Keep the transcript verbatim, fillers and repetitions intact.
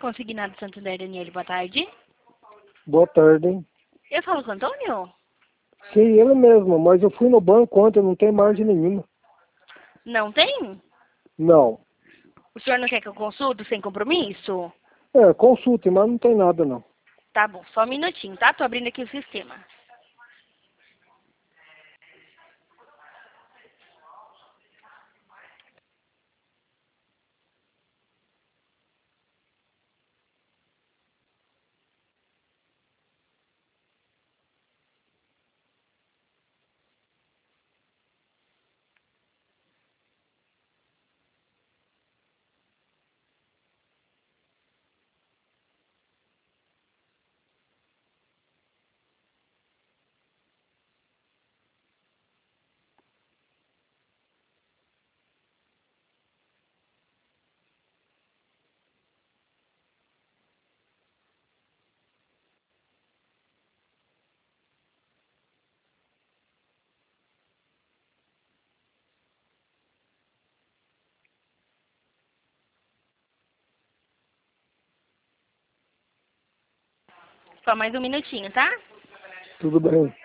Consignado Santander, Daniele, boa tarde. Boa tarde, hein? Eu falo com o Antônio? Sim, ele mesmo, mas eu fui no banco ontem, não tem margem nenhuma. Não tem? Não. O senhor não quer que eu consulte sem compromisso? É, consulte, mas não tem nada não. Tá bom, só um minutinho, tá? Tô abrindo aqui o sistema. Só mais um minutinho, tá? Tudo bem.